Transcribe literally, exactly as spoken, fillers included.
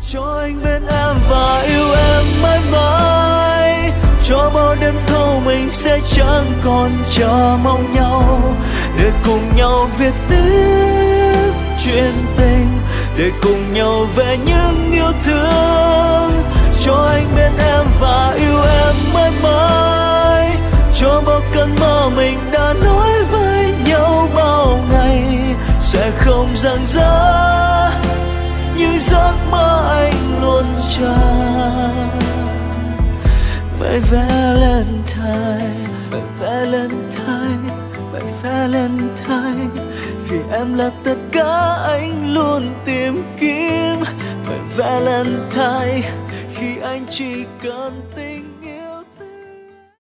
cho anh bên em và yêu em mãi mãi, cho bao đêm thâu mình sẽ chẳng còn chờ mong nhau, để cùng nhau viết tiếp chuyện tình, để cùng nhau về những yêu thương. Cho anh bên em và yêu em mãi mãi, cho bao cơn mơ mình đã nói với nhau bao ngày sẽ không dang dở như giấc mơ anh luôn chờ. My Valentine, my Valentine, my Valentine, vì em là tất cả anh luôn tìm kiếm. My Valentine, khi anh chỉ cần tin